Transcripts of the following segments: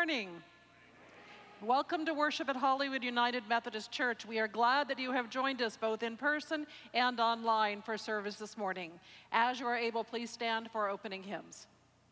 morning. Welcome to worship at Hollywood United Methodist Church. We are glad that you have joined us both in person and online for service this morning. As you are able, please stand for our opening hymns.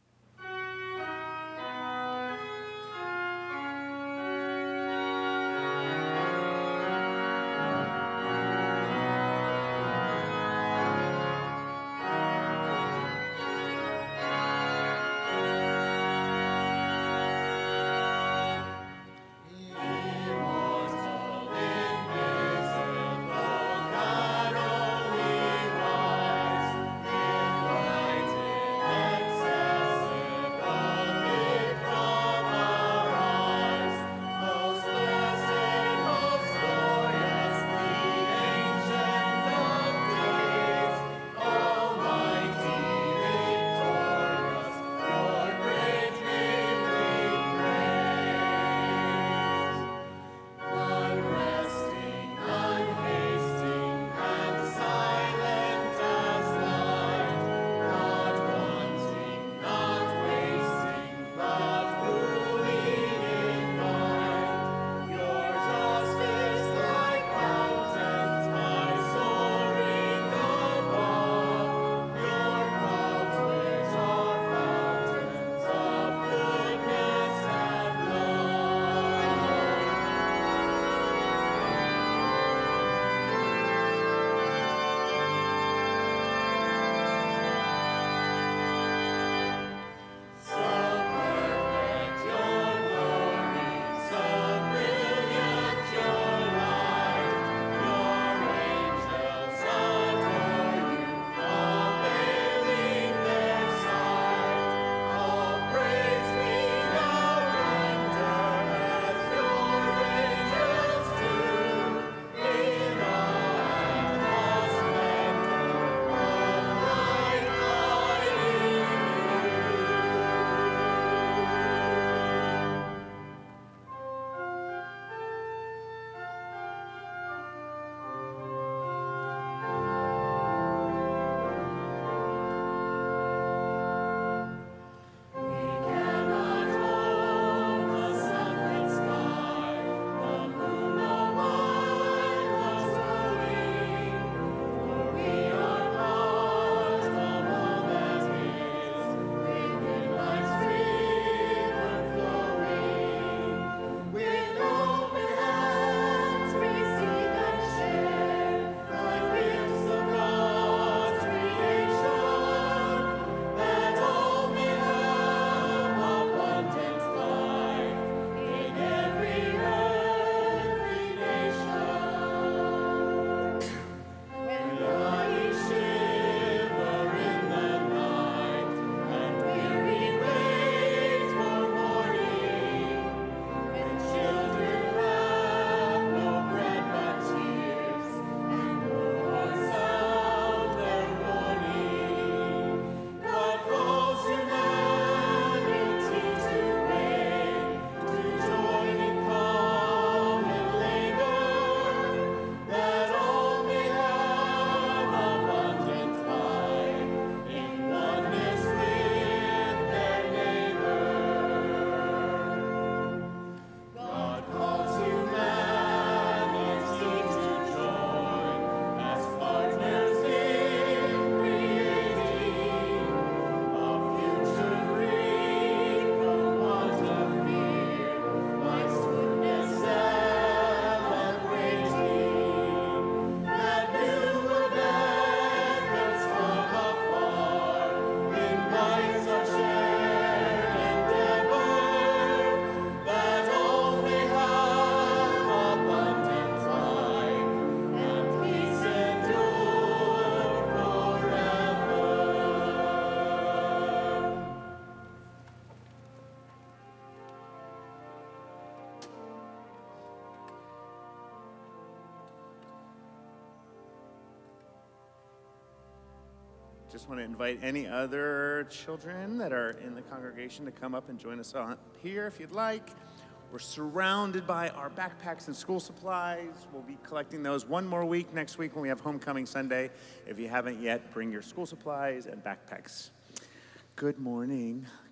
Just want to invite any other children that are in the congregation to come up and join us up here if you'd like. We're surrounded by our backpacks and school supplies. We'll be collecting those one more week next week when we have Homecoming Sunday. If you haven't yet, bring your school supplies and backpacks. Good morning.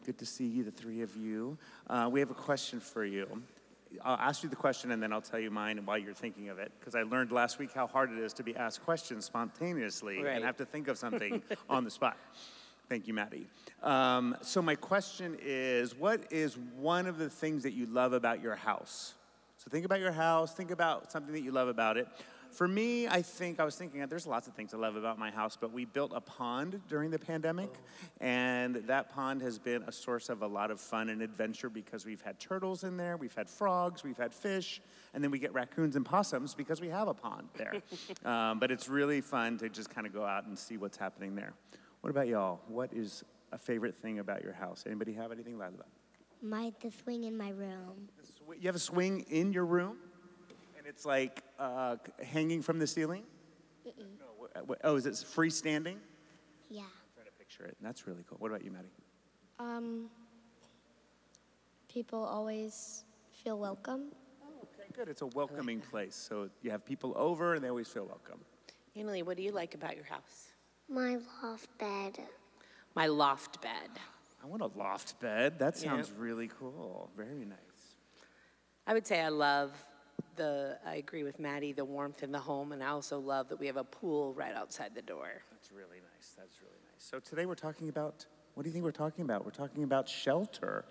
Good to see you, the three of you. We have a question for you. I'll ask you the question and then I'll tell you mine while you're thinking of it, because I learned last week how hard it is to be asked questions spontaneously and have to think of something on the spot. Thank you, Maddie. So my question is, what is one of the things that you love about your house? So think about your house, think about something that you love about it. For me, I was thinking there's lots of things I love about my house, but we built a pond during the pandemic, and that pond has been a source of a lot of fun and adventure because we've had turtles in there, we've had frogs, we've had fish, and then we get raccoons and possums because we have a pond there. But it's really fun to just kind of go out and see what's happening there. What about y'all? What is a favorite thing about your house? Anybody have anything loud about it? The swing in my room. You have a swing in your room? And it's like hanging from the ceiling? No, is it freestanding? Yeah. I'm trying to picture it. That's really cool. What about you, Maddie? People always feel welcome. Oh, okay, good. It's a welcoming place. So you have people over and they always feel welcome. Emily, what do you like about your house? My loft bed. My loft bed. I want a loft bed. That sounds really cool. Very nice. I would say I agree with Maddie, the warmth in the home, and I also love that we have a pool right outside the door. That's really nice. That's really nice. So today we're talking about, what do you think we're talking about? We're talking about shelter.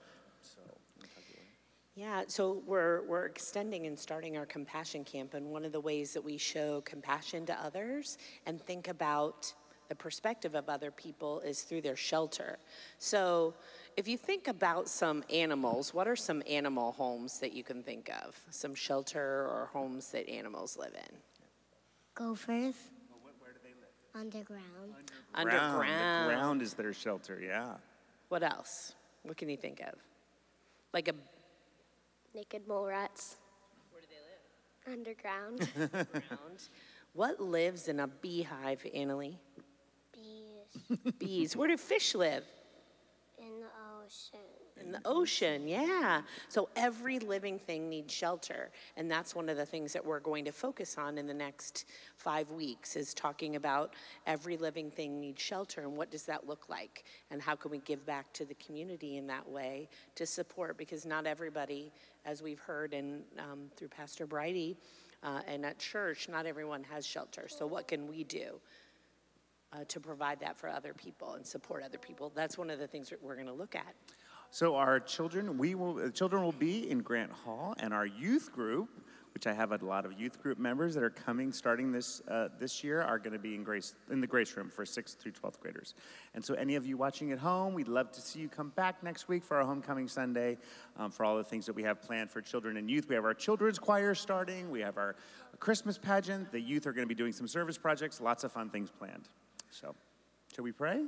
Yeah, so we're extending and starting our compassion camp, and one of the ways that we show compassion to others and think about the perspective of other people is through their shelter. So if you think about some animals, what are some animal homes that you can think of? Some shelter or homes that animals live in? Gophers. Well, where do they live? Underground. Underground. The ground is their shelter, yeah. What else? What can you think of? Like a... Naked mole rats. Where do they live? Underground. Underground. What lives in a beehive, Annalie? Bees. Bees. Where do fish live? In the ocean. In the ocean, yeah. So every living thing needs shelter. And that's one of the things that we're going to focus on in the next 5 weeks is talking about every living thing needs shelter and what does that look like? And how can we give back to the community in that way to support? Because not everybody, as we've heard through Pastor Bridie and at church, not everyone has shelter. So what can we do to provide that for other people and support other people? That's one of the things that we're going to look at. So our children, the children will be in Grant Hall, and our youth group, which I have a lot of youth group members that are coming starting this year, are going to be in the Grace Room for 6th through 12th graders. And so any of you watching at home, we'd love to see you come back next week for our Homecoming Sunday, for all the things that we have planned for children and youth. We have our children's choir starting. We have our Christmas pageant. The youth are going to be doing some service projects. Lots of fun things planned. So, shall we pray?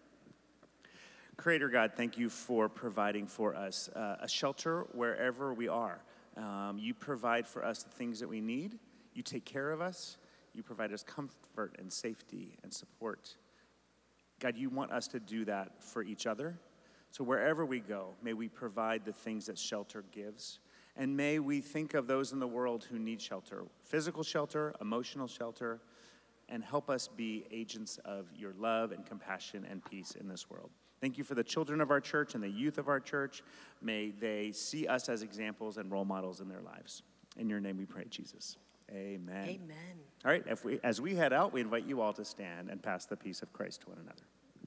Creator God, thank you for providing for us a shelter wherever we are. You provide for us the things that we need. You take care of us. You provide us comfort and safety and support. God, you want us to do that for each other. So wherever we go, may we provide the things that shelter gives. And may we think of those in the world who need shelter, physical shelter, emotional shelter, and help us be agents of your love and compassion and peace in this world. Thank you for the children of our church and the youth of our church. May they see us as examples and role models in their lives. In your name we pray, Jesus. Amen. Amen. All right, as we head out, we invite you all to stand and pass the peace of Christ to one another.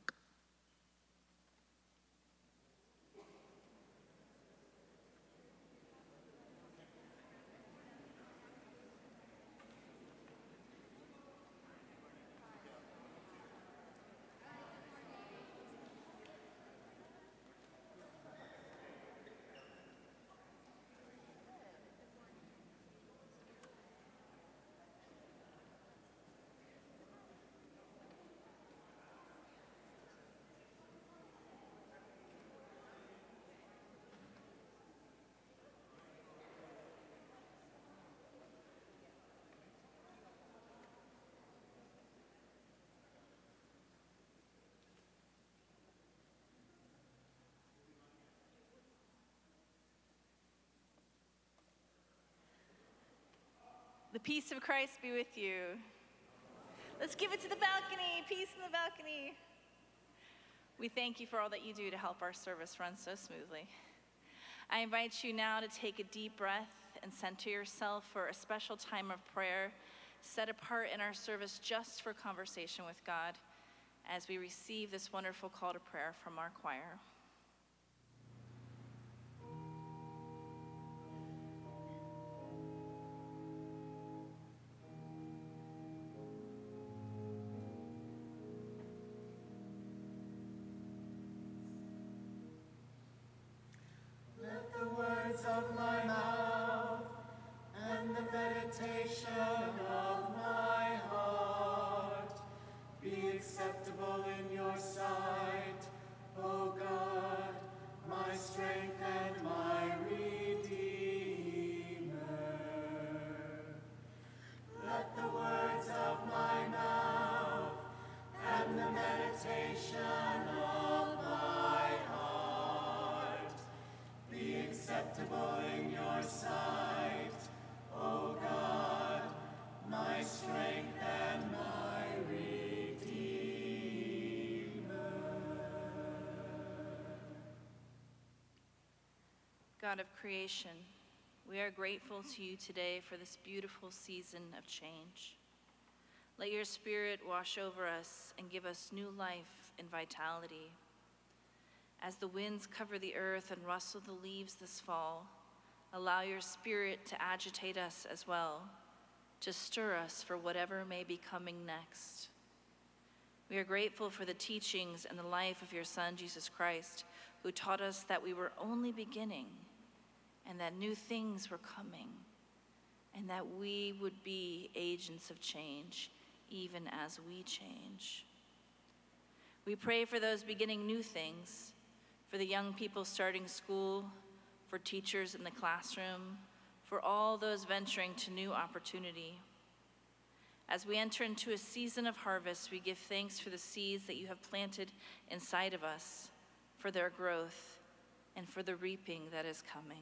The peace of Christ be with you. Let's give it to the balcony. Peace in the balcony. We thank you for all that you do to help our service run so smoothly. I invite you now to take a deep breath and center yourself for a special time of prayer set apart in our service just for conversation with God as we receive this wonderful call to prayer from our choir. Let the words of my mouth and the meditation of my heart be acceptable in your sight, O God, my strength and my Redeemer. Let the words of my mouth and the meditation of my heart be acceptable in your sight, O God, my strength and my Redeemer. God of creation, we are grateful to you today for this beautiful season of change. Let your Spirit wash over us and give us new life and vitality. As the winds cover the earth and rustle the leaves this fall, allow your Spirit to agitate us as well, to stir us for whatever may be coming next. We are grateful for the teachings and the life of your Son, Jesus Christ, who taught us that we were only beginning and that new things were coming, and that we would be agents of change, even as we change. We pray for those beginning new things, for the young people starting school, for teachers in the classroom, for all those venturing to new opportunity. As we enter into a season of harvest, we give thanks for the seeds that you have planted inside of us, for their growth, and for the reaping that is coming.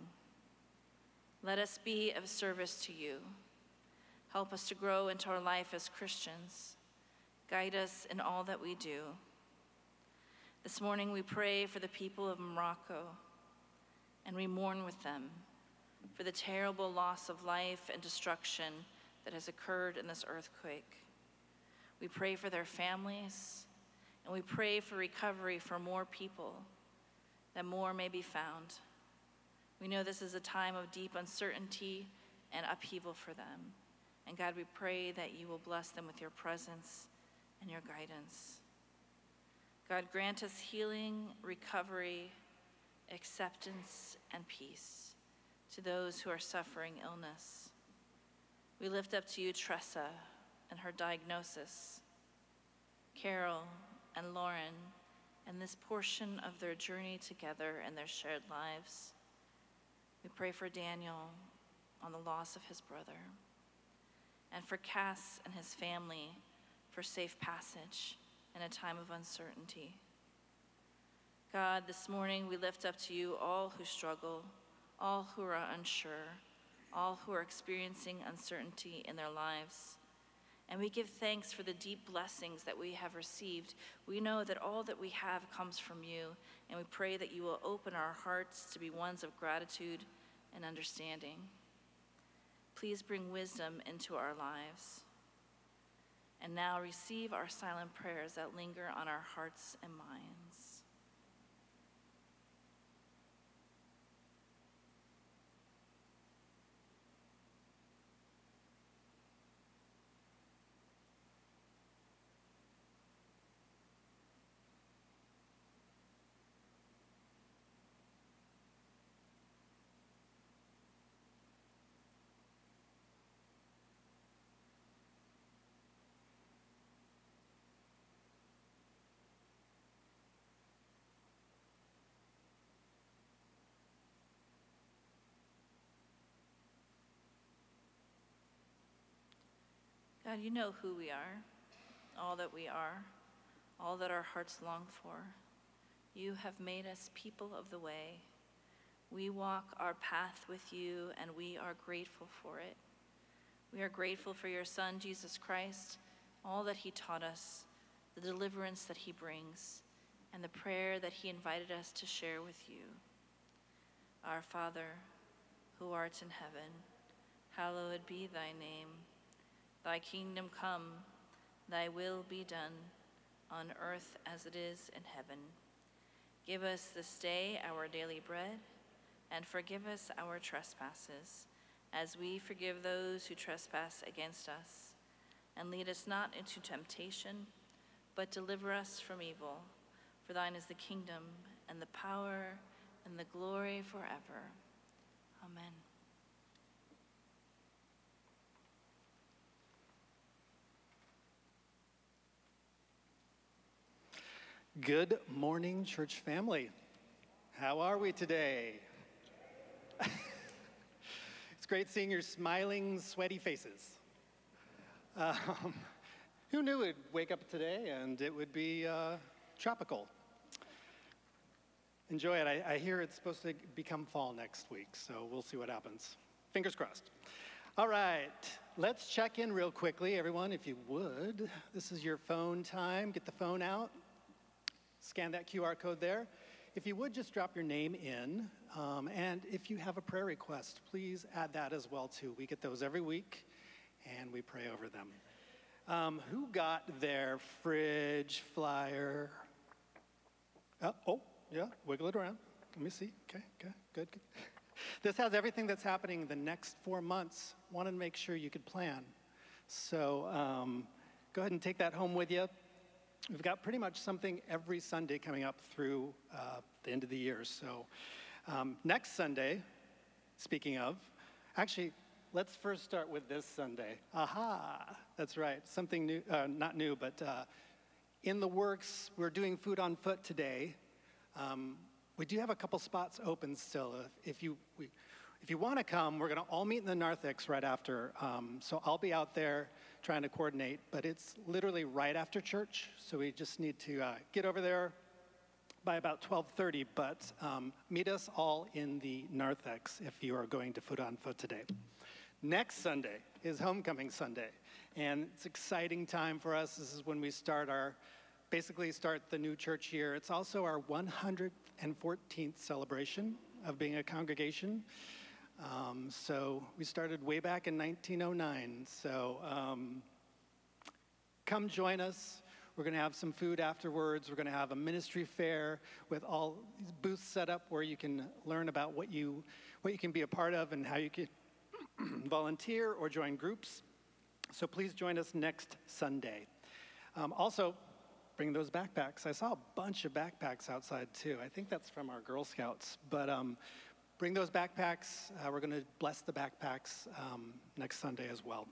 Let us be of service to you. Help us to grow into our life as Christians. Guide us in all that we do. This morning we pray for the people of Morocco, and we mourn with them for the terrible loss of life and destruction that has occurred in this earthquake. We pray for their families, and we pray for recovery for more people, that more may be found. We know this is a time of deep uncertainty and upheaval for them. And God, we pray that you will bless them with your presence and your guidance. God, grant us healing, recovery, acceptance, and peace to those who are suffering illness. We lift up to you Tressa and her diagnosis, Carol and Lauren, and this portion of their journey together and their shared lives. We pray for Daniel on the loss of his brother, and for Cass and his family for safe passage in a time of uncertainty. God, this morning we lift up to you all who struggle, all who are unsure, all who are experiencing uncertainty in their lives. And we give thanks for the deep blessings that we have received. We know that all that we have comes from you, and we pray that you will open our hearts to be ones of gratitude and understanding. Please bring wisdom into our lives. And now receive our silent prayers that linger on our hearts and minds. God, you know who we are, all that we are, all that our hearts long for. You have made us people of the way. We walk our path with you, and we are grateful for it. We are grateful for your Son, Jesus Christ, all that he taught us, the deliverance that he brings, and the prayer that he invited us to share with you. Our Father, who art in heaven, hallowed be thy name. Thy kingdom come, thy will be done, on earth as it is in heaven. Give us this day our daily bread, and forgive us our trespasses, as we forgive those who trespass against us. And lead us not into temptation, but deliver us from evil. For thine is the kingdom, and the power, and the glory forever. Amen. Good morning, church family. How are we today? It's great seeing your smiling, sweaty faces. Who knew it'd wake up today and it would be tropical? Enjoy it. I hear it's supposed to become fall next week, so we'll see what happens. Fingers crossed. All right, let's check in real quickly, everyone, if you would. This is your phone time. Get the phone out. Scan that QR code there. If you would just drop your name in, and if you have a prayer request, please add that as well too. We get those every week, and we pray over them. Who got their fridge flyer? Oh, yeah, wiggle it around. Let me see. Okay, good. This has everything that's happening the next 4 months. Wanted to make sure you could plan. So go ahead and take that home with you. We've got pretty much something every Sunday coming up through the end of the year. So next Sunday, speaking of, actually, let's first start with this Sunday. Aha, that's right, something new, not new, but in the works. We're doing Food on Foot today. We do have a couple spots open still. If you want to come, we're going to all meet in the narthex right after. So I'll be out there trying to coordinate, but it's literally right after church. So we just need to get over there by about 12:30. But meet us all in the narthex if you are going to Food on Foot today. Next Sunday is Homecoming Sunday, and it's an exciting time for us. This is when we basically start the new church year. It's also our 114th celebration of being a congregation. So we started way back in 1909. So come join us. We're going to have some food afterwards. We're going to have a ministry fair with all these booths set up where you can learn about what you can be a part of and how you can volunteer or join groups. So please join us next Sunday. Also, bring those backpacks. I saw a bunch of backpacks outside too. I think that's from our Girl Scouts. But bring those backpacks. We're going to bless the backpacks next Sunday as well.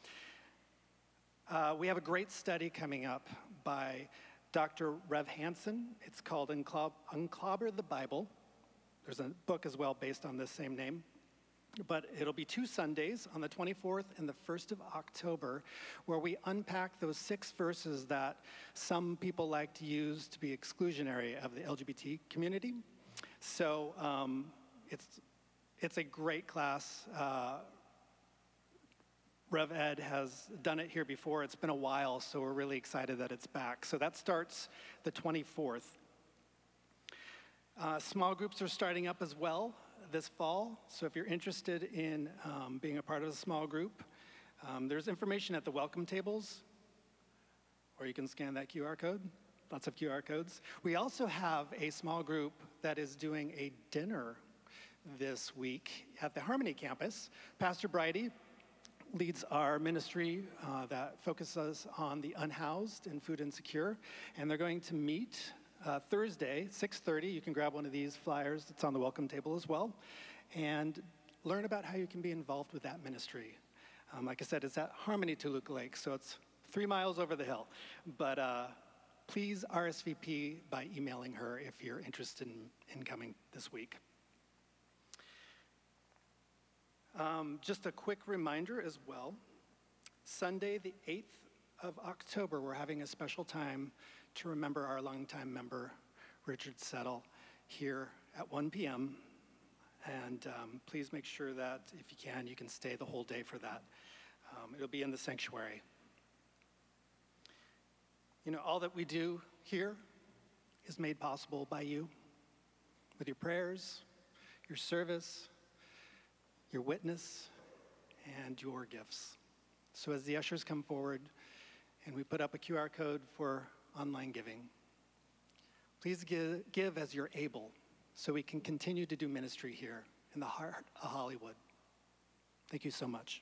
We have a great study coming up by Dr. Rev Hansen. It's called Unclobber the Bible. There's a book as well based on this same name. But it'll be 2 Sundays on the 24th and the 1st of October where we unpack those 6 verses that some people like to use to be exclusionary of the LGBT community. So it's a great class. Rev Ed has done it here before. It's been a while, so we're really excited that it's back. So that starts the 24th. Small groups are starting up as well this fall. So if you're interested in being a part of a small group, there's information at the welcome tables, or you can scan that QR code. Lots of QR codes. We also have a small group that is doing a dinner this week at the Harmony campus. Pastor Bridie leads our ministry that focuses on the unhoused and food insecure, and they're going to meet Thursday, 6:30. You can grab one of these flyers. It's on the welcome table as well, and learn about how you can be involved with that ministry. Like I said, it's at Harmony Toluca Lake, so it's 3 miles over the hill. But please RSVP by emailing her if you're interested in coming this week. Just a quick reminder as well, Sunday the 8th of October, we're having a special time to remember our longtime member, Richard Settle, here at 1 p.m. And please make sure that if you can stay the whole day for that. It'll be in the sanctuary. You know, all that we do here is made possible by you with your prayers, your service, your witness, and your gifts. So as the ushers come forward and we put up a QR code for online giving, please give as you're able so we can continue to do ministry here in the heart of Hollywood. Thank you so much.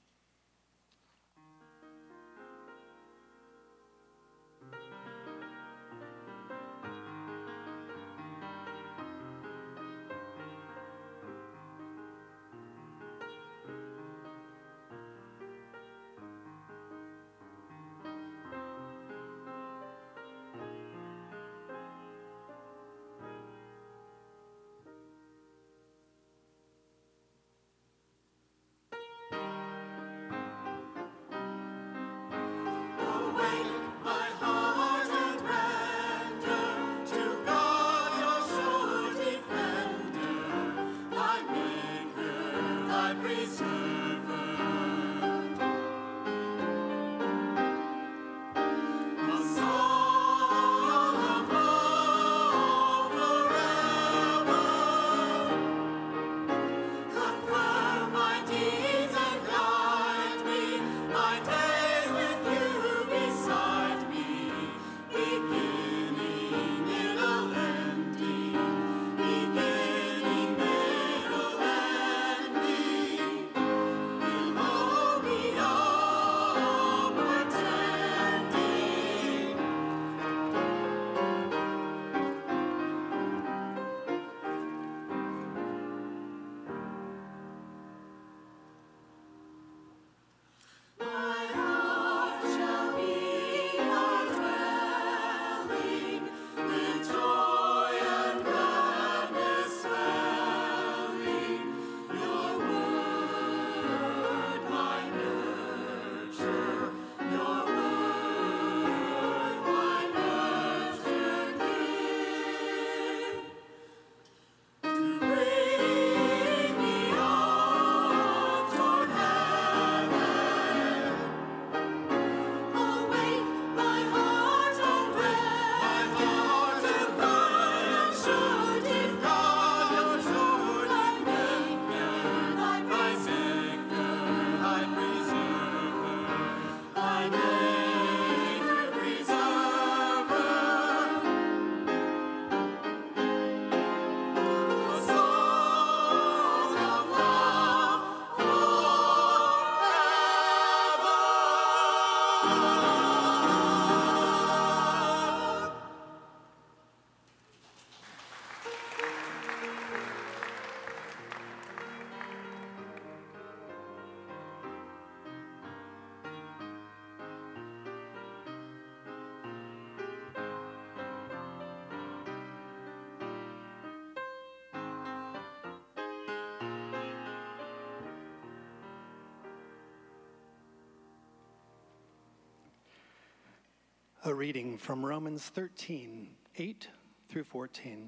A reading from Romans 13, 8 through 14.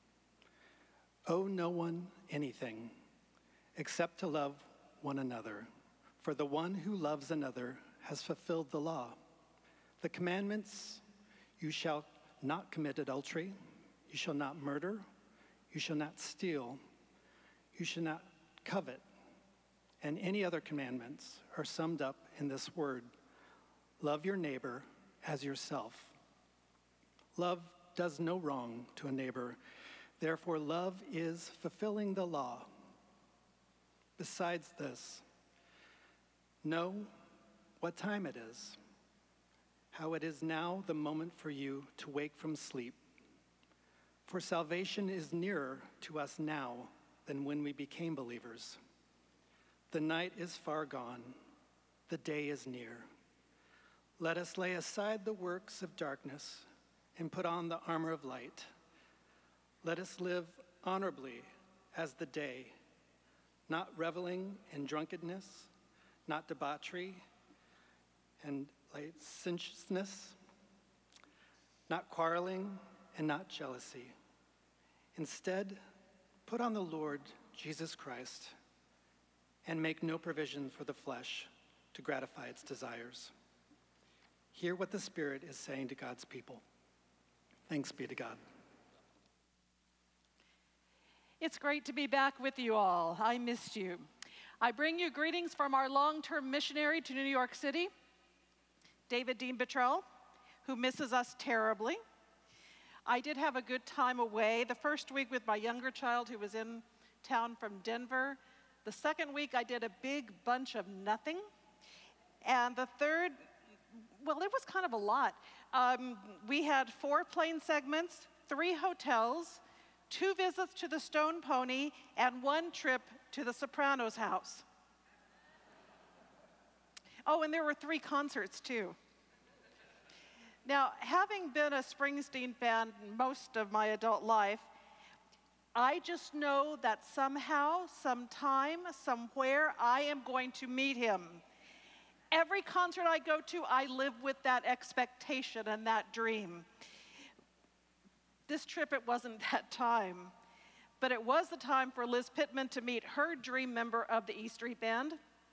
Owe no one anything except to love one another, for the one who loves another has fulfilled the law. The commandments: you shall not commit adultery, you shall not murder, you shall not steal, you shall not covet, and any other commandments are summed up in this word: love your neighbor as yourself. Love does no wrong to a neighbor. Therefore, love is fulfilling the law. Besides this, know what time it is, how it is now the moment for you to wake from sleep. For salvation is nearer to us now than when we became believers. The night is far gone, the day is near. Let us lay aside the works of darkness and put on the armor of light. Let us live honorably as the day, not reveling in drunkenness, not debauchery and licentiousness, not quarreling and not jealousy. Instead, put on the Lord Jesus Christ and make no provision for the flesh to gratify its desires. Hear what the Spirit is saying to God's people. Thanks be to God. It's great to be back with you all. I missed you. I bring you greetings from our long-term missionary to New York City, David Dean Buttrell, who misses us terribly. I did have a good time away. The first week with my younger child who was in town from Denver. The second week I did a big bunch of nothing. And the third, well, it was kind of a lot. We had 4 plane segments, 3 hotels, 2 visits to the Stone Pony, and 1 trip to the Sopranos house. Oh, and there were 3 concerts too. Now, having been a Springsteen fan most of my adult life, I just know that somehow, sometime, somewhere, I am going to meet him. Every concert I go to, I live with that expectation and that dream. This trip, it wasn't that time, but it was the time for Liz Pittman to meet her dream member of the E Street Band,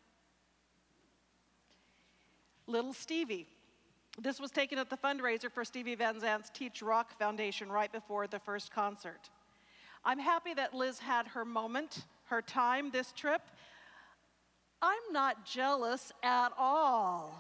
Little Stevie. This was taken at the fundraiser for Stevie Van Zandt's Teach Rock Foundation right before the first concert. I'm happy that Liz had her moment, her time this trip. I'm not jealous at all.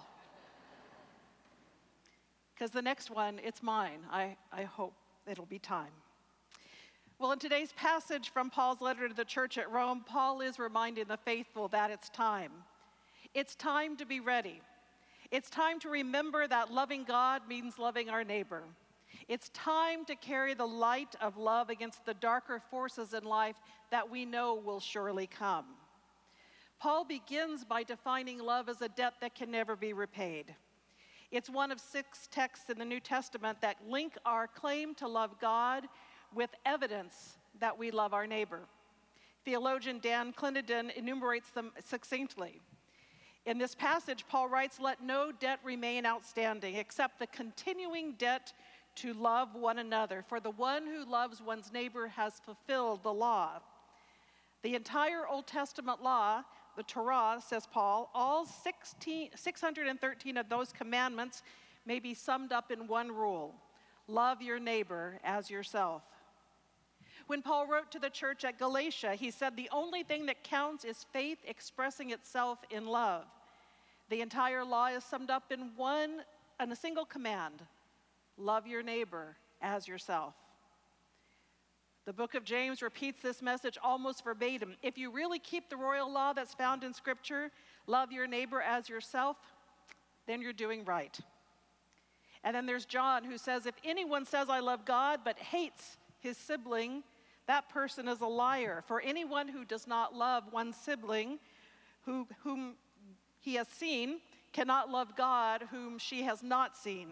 Because the next one, it's mine. I hope it'll be time. Well, in today's passage from Paul's letter to the church at Rome, Paul is reminding the faithful that it's time. It's time to be ready. It's time to remember that loving God means loving our neighbor. It's time to carry the light of love against the darker forces in life that we know will surely come. Paul begins by defining love as a debt that can never be repaid. It's one of 6 texts in the New Testament that link our claim to love God with evidence that we love our neighbor. Theologian Dan Clendenin enumerates them succinctly. In this passage, Paul writes, "Let no debt remain outstanding except the continuing debt to love one another. For the one who loves one's neighbor has fulfilled the law." The entire Old Testament law, the Torah, says Paul, all 613 of those commandments may be summed up in one rule: love your neighbor as yourself. When Paul wrote to the church at Galatia, he said the only thing that counts is faith expressing itself in love. The entire law is summed up in a single command: love your neighbor as yourself. The book of James repeats this message almost verbatim. If you really keep the royal law that's found in Scripture, love your neighbor as yourself, then you're doing right. And then there's John, who says, if anyone says, I love God, but hates his sibling, that person is a liar. For anyone who does not love one sibling whom he has seen cannot love God whom she has not seen.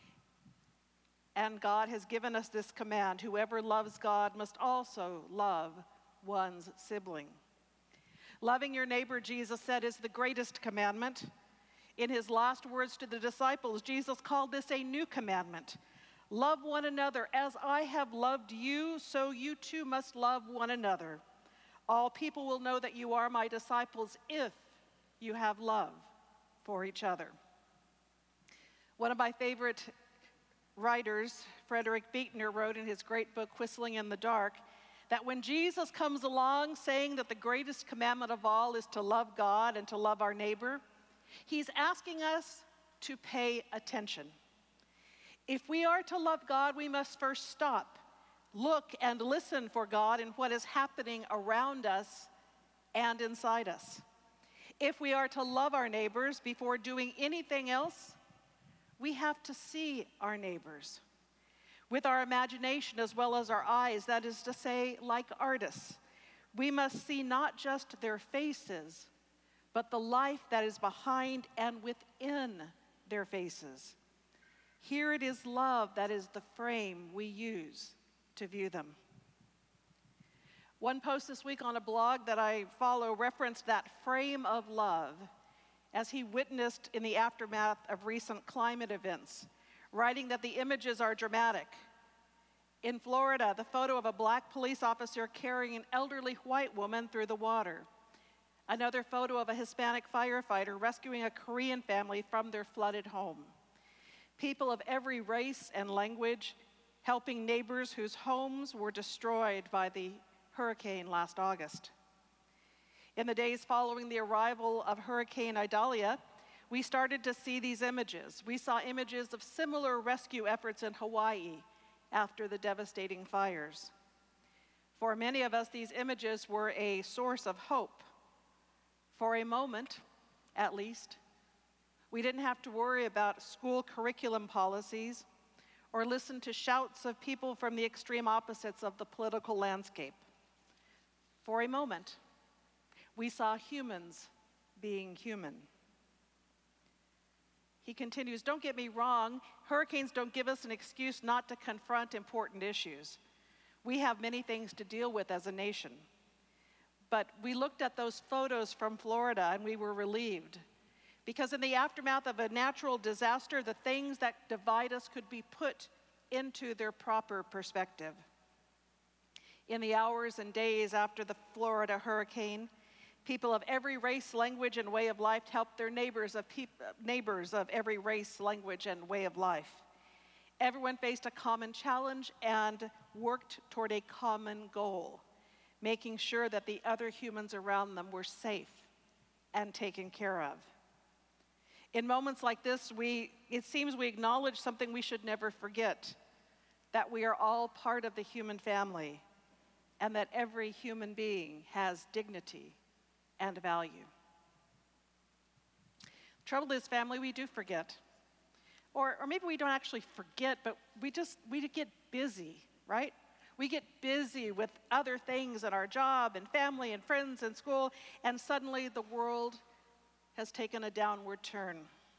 And God has given us this command: whoever loves God must also love one's sibling. Loving your neighbor, Jesus said, is the greatest commandment. In his last words to the disciples, Jesus called this a new commandment: love one another. As I have loved you, so you too must love one another. All people will know that you are my disciples if you have love for each other. One of my favorite writers, Frederick Buechner, wrote in his great book, Whistling in the Dark, that when Jesus comes along saying that the greatest commandment of all is to love God and to love our neighbor, he's asking us to pay attention. If we are to love God, we must first stop, look, and listen for God in what is happening around us and inside us. If we are to love our neighbors before doing anything else, we have to see our neighbors with our imagination as well as our eyes, that is to say, like artists. We must see not just their faces, but the life that is behind and within their faces. Here it is love that is the frame we use to view them. One post this week on a blog that I follow referenced that frame of love as he witnessed in the aftermath of recent climate events, writing that the images are dramatic. In Florida, the photo of a black police officer carrying an elderly white woman through the water. Another photo of a Hispanic firefighter rescuing a Korean family from their flooded home. People of every race and language helping neighbors whose homes were destroyed by the hurricane last August. In the days following the arrival of Hurricane Idalia, we started to see these images. We saw images of similar rescue efforts in Hawaii after the devastating fires. For many of us, these images were a source of hope. For a moment, at least, we didn't have to worry about school curriculum policies or listen to shouts of people from the extreme opposites of the political landscape. For a moment, we saw humans being human. He continues, don't get me wrong, hurricanes don't give us an excuse not to confront important issues. We have many things to deal with as a nation. But we looked at those photos from Florida and we were relieved. Because in the aftermath of a natural disaster, the things that divide us could be put into their proper perspective. In the hours and days after the Florida hurricane, people of every race, language, and way of life helped their neighbors of every race, language, and way of life. Everyone faced a common challenge and worked toward a common goal, making sure that the other humans around them were safe and taken care of. In moments like this, it seems we acknowledge something we should never forget, that we are all part of the human family, and that every human being has dignity and value. The trouble is, family, we do forget. Or maybe we don't actually forget, but we get busy, right? We get busy with other things in our job and family and friends and school, and suddenly the world has taken a downward turn.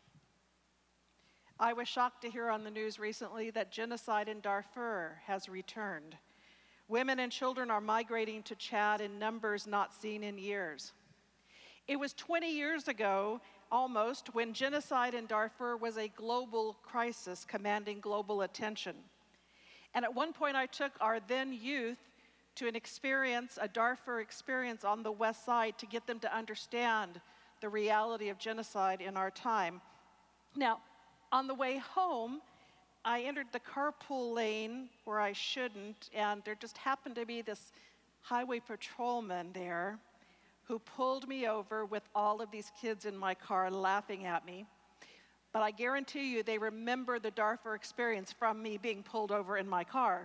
I was shocked to hear on the news recently that genocide in Darfur has returned. Women and children are migrating to Chad in numbers not seen in years. It was 20 years ago, almost, when genocide in Darfur was a global crisis commanding global attention. And at one point I took our then youth to a Darfur experience on the west side to get them to understand the reality of genocide in our time. Now, on the way home, I entered the carpool lane where I shouldn't, and there just happened to be this highway patrolman there who pulled me over with all of these kids in my car laughing at me. But I guarantee you they remember the Darfur experience from me being pulled over in my car.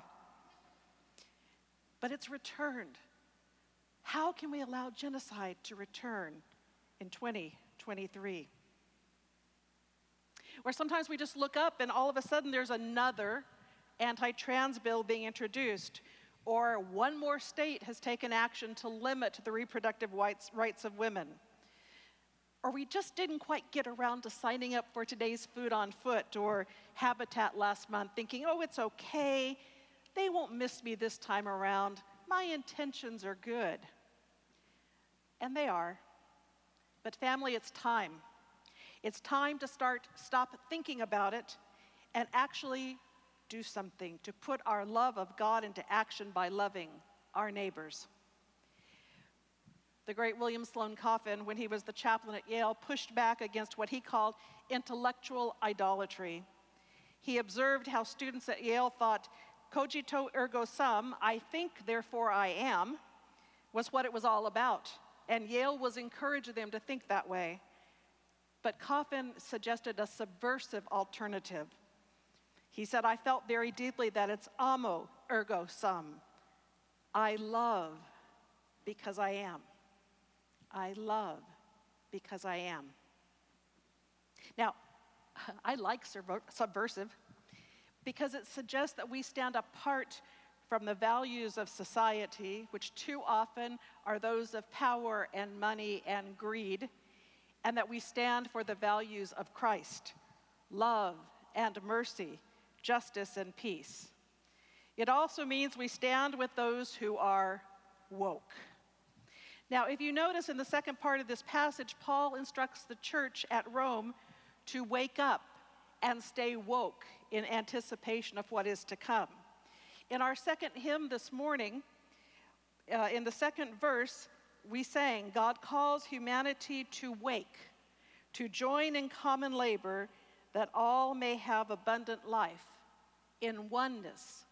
But it's returned. How can we allow genocide to return in 2023? Where sometimes we just look up and all of a sudden there's another anti-trans bill being introduced, or one more state has taken action to limit the reproductive rights of women. Or we just didn't quite get around to signing up for today's Food on Foot or Habitat last month, thinking, oh, it's okay, they won't miss me this time around, my intentions are good. And they are. But family, it's time. It's time to stop thinking about it and actually do something, to put our love of God into action by loving our neighbors. The great William Sloane Coffin, when he was the chaplain at Yale, pushed back against what he called intellectual idolatry. He observed how students at Yale thought, cogito ergo sum, I think, therefore I am, was what it was all about. And Yale was encouraging them to think that way. But Coffin suggested a subversive alternative. He said, I felt very deeply that it's amo ergo sum. I love because I am. I love because I am. Now, I like subversive because it suggests that we stand apart from the values of society, which too often are those of power and money and greed, and that we stand for the values of Christ, love and mercy, justice and peace. It also means we stand with those who are woke. Now, if you notice in the second part of this passage, Paul instructs the church at Rome to wake up and stay woke in anticipation of what is to come. In our second hymn this morning, in the second verse, we sang, God calls humanity to wake, to join in common labor, that all may have abundant life in oneness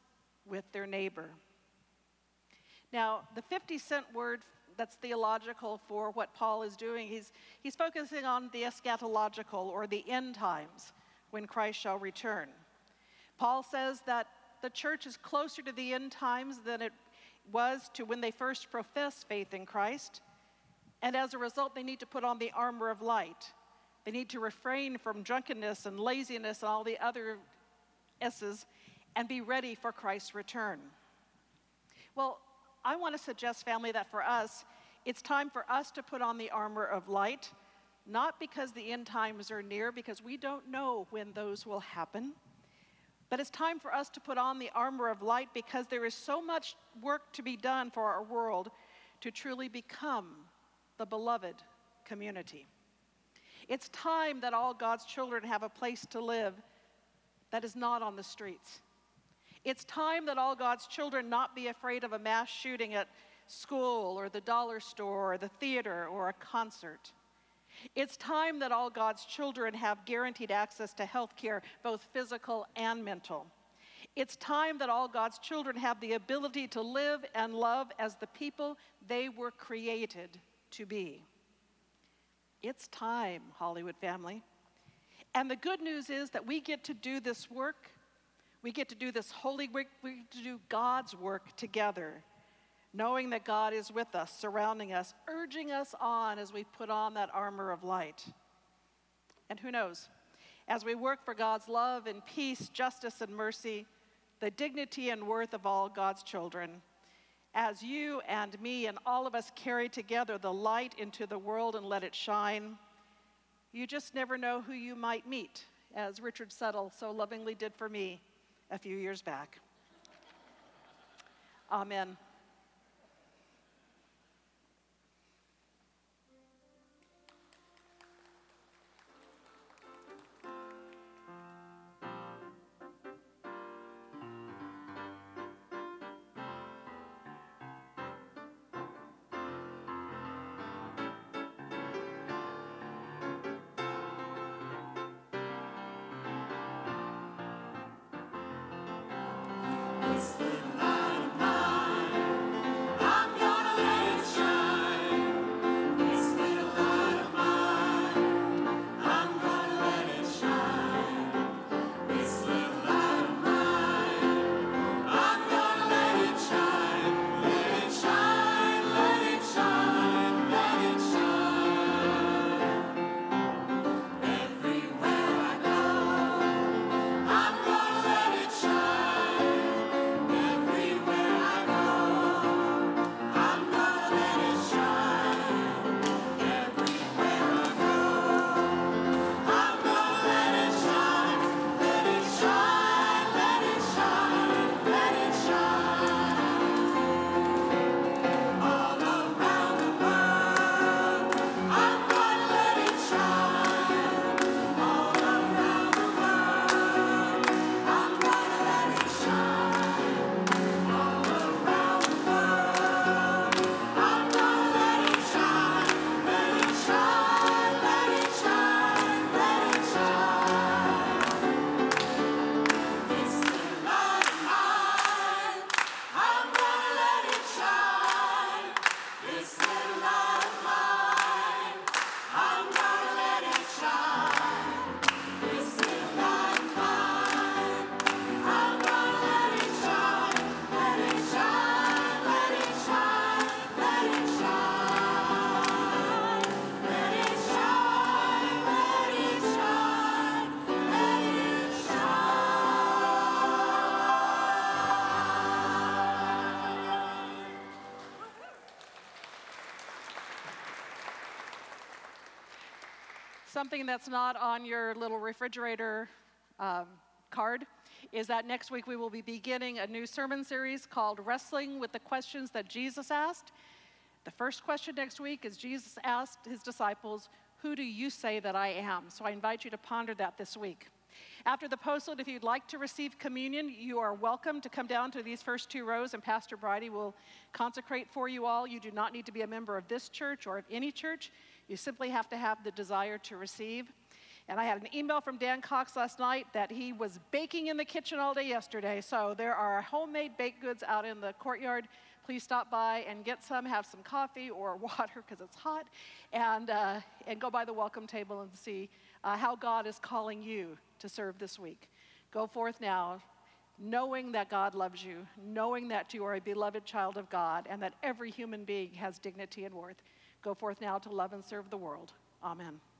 with their neighbor. Now, the 50-cent word that's theological for what Paul is doing, he's focusing on the eschatological, or the end times, when Christ shall return. Paul says that the church is closer to the end times than it was to when they first professed faith in Christ. And as a result, they need to put on the armor of light. They need to refrain from drunkenness and laziness and all the other S's and be ready for Christ's return. Well, I want to suggest, family, that for us, it's time for us to put on the armor of light, not because the end times are near, because we don't know when those will happen, but it's time for us to put on the armor of light because there is so much work to be done for our world to truly become the beloved community. It's time that all God's children have a place to live that is not on the streets. It's time that all God's children not be afraid of a mass shooting at school or the dollar store or the theater or a concert. It's time that all God's children have guaranteed access to health care, both physical and mental. It's time that all God's children have the ability to live and love as the people they were created to be. It's time, Hollywood family. And the good news is that we get to do this work. We get to do this holy work. We get to do God's work together, knowing that God is with us, surrounding us, urging us on as we put on that armor of light. And who knows, as we work for God's love and peace, justice and mercy, the dignity and worth of all God's children, as you and me and all of us carry together the light into the world and let it shine, you just never know who you might meet, as Richard Settle so lovingly did for me a few years back. Amen. This little light of mine, I'm gonna let it shine. This little light of mine, I'm gonna let it shine. This little light of mine, I'm gonna let it shine. Let it shine, let it shine, let it shine. Everywhere I go, I'm gonna let it shine. Everywhere I go, I'm gonna let it shine. Everywhere I go, I'm gonna let it shine. Let it shine, let it shine, let it shine. All around the world, I'm gonna let it shine. All around the world, I'm gonna let it shine. All around the world, I'm gonna let it shine. Let it shine, let it shine, let it shine. This little light of mine, I'm gonna let it shine. This little light of mine, I'm gonna let it shine. This little light of mine, I'm gonna let it shine. Let it shine, let it shine, let it shine. Let it shine, let it shine, let it shine. Something that's not on your little refrigerator card is that next week we will be beginning a new sermon series called Wrestling with the Questions That Jesus Asked. The first question next week is Jesus asked his disciples, "Who do you say that I am?" So I invite you to ponder that this week. After the postal, if you'd like to receive communion, you are welcome to come down to these first two rows, and Pastor Bridie will consecrate for you all. You do not need to be a member of this church or of any church. You simply have to have the desire to receive. And I had an email from Dan Cox last night that he was baking in the kitchen all day yesterday. So there are homemade baked goods out in the courtyard. Please stop by and get some, have some coffee or water because it's hot, and go by the welcome table and see how God is calling you to serve this week. Go forth now, knowing that God loves you, knowing that you are a beloved child of God, and that every human being has dignity and worth. Go forth now to love and serve the world. Amen.